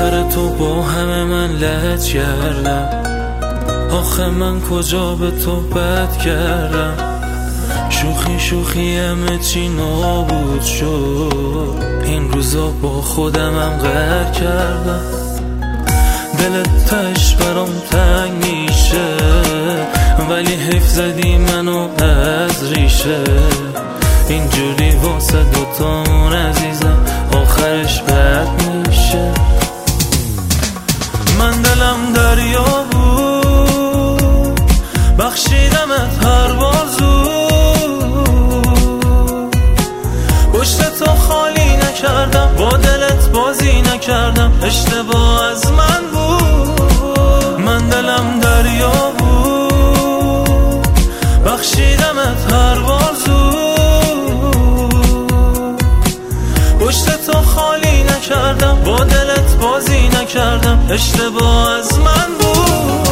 آخر تو با همه من لج کردم، آخه من کجا به تو بد کردم؟ شوخی شوخی همه چی نابود شد، این روزا با خودمم قهر کردم. دلت تش برام تنگ میشه، ولی حیف زدی منو از ریشه. اینجوری واسه دوتامون عزیزم آخرش بد میشه. من دلم دریا بود، بخشیدمت هر بار زود. پشت تو خالی نکردم، با دلت بازی نکردم، اشتباه از من بود. من دلم دریا بود، بخشیدمت هر بار زود. پشت تو خالی نکردم، با دلت بازی نکردم، اشتباه از من بود.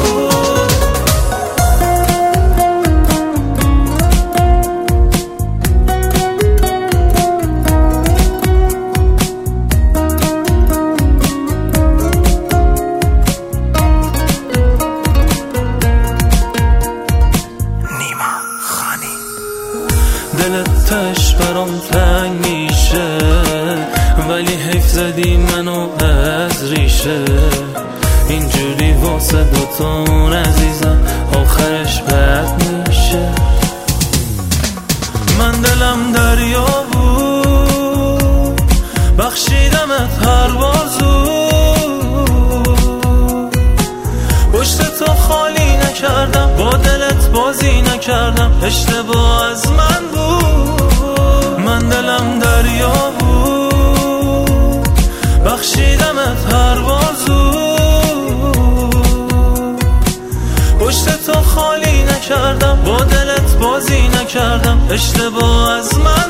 دلت تش برام تنگ میشه، ولی حیف زدی منو از ریشه. اینجوری واسه دوتامون عزیزم آخرش بد میشه. من دلم دریا بود، بخشیدمت هر بار زود. پشت تو خالی نکردم، با دلت بازی نکردم، اشتباه از من بود. من دلم دریا بود، بخشیدمت هر بار زود. پشت تو خالی نکردم، با دلت بازی نکردم، اشتباه از من